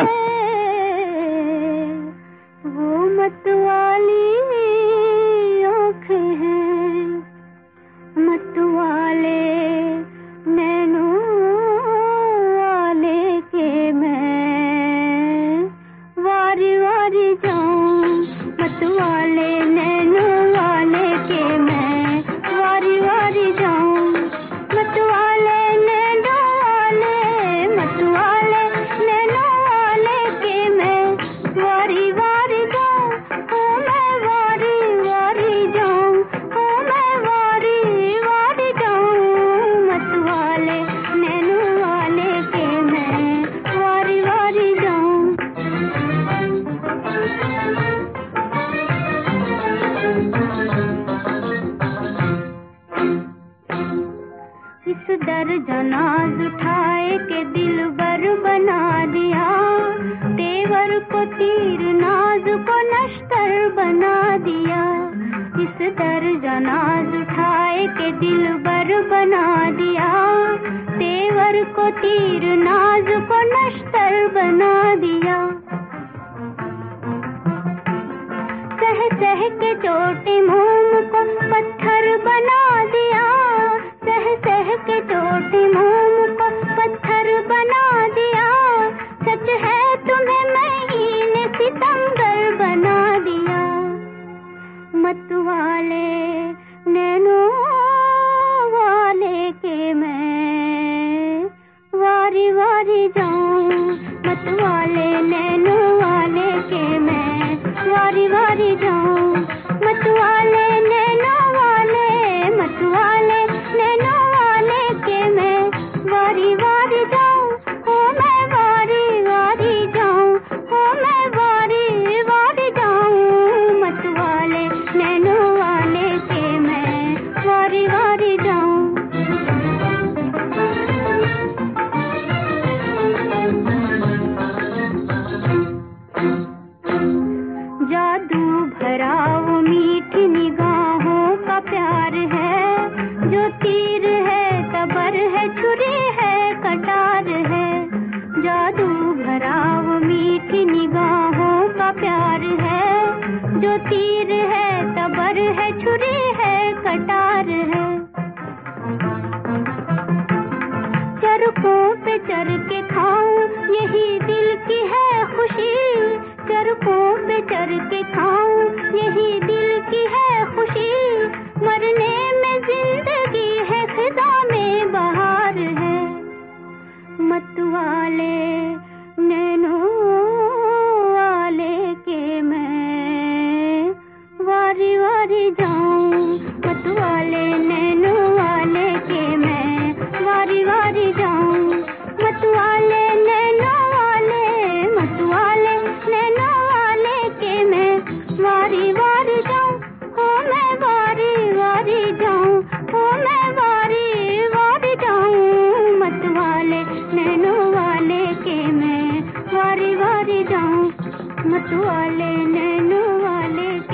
वो मतवाली आँखें हैं, मतवाले नैनों वाले के मैं वारी वारी जाऊं, मतवाले नैनों वाले के मैं वारी वारी जाऊं, मतवाले नैनों वाले, मतवाले नैनों वाले के मैं वारी वारी जाऊं, ओ मैं वारी वारी जाऊं, ओ मैं वारी वारी जाऊं, मतवाले नैनों वाले के मैं वारी वारी जाऊं। इस दर्जा नाज उठाए के दिल बर बना दिया, तेवर को तीर नाज को नश्तर बना दिया। इस दर्जा नाज उठाए के दिल बर बना दिया, तेवर को तीर नाज को नश्तर बना दिया। सह सह के चोटी मोम को पत्थर बना दिया, सह सह के चोटी मोम को पत्थर बना दिया। सच है तुम्हें महीने सितंबर बना दिया, मतवाले नैनों वाले के मैं वारी वारी जाऊं, मतवाले नैनों वाले के मैं वारी वारी जाऊं, मतवाले नैनों वाले, मतवाले नैनों वाले के मैं वारी वारी जाऊं, ओ मैं वारी वारी जाऊं, ओ मैं वारी वारी जाऊं, मतवाले नैनों वाले के मैं वारी वारी जाऊं। जादू भरा वो मीठी निगाहों का प्यार है, जो तीर है तबर है छुरी है कटार है। जादू भरा वो मीठी निगाहों का प्यार है, जो तीर है तबर है छुरी है कटार है। चरकों पे चर के खाऊं यही दिल की है खुशी, चरकों पे चर के खाऊं यही दिल की है खुशी। मरने में जिंदगी है फिजा में बहार है, मतवाले नैनों वाले के मैं वारी वारी जाऊं, मतवाले नैनों वाले के मैं वारी वारी जाऊं, मतवाले नैनों वाले, मतवाले नैनों वाले के मैं वारी वारी जाऊं, ओ मैं वारी वारी जाऊं, ओ मैं वारी वारी जाऊं, मतवाले नैनों वाले के मैं वारी वारी जाऊं, मतवाले नैनों वाले के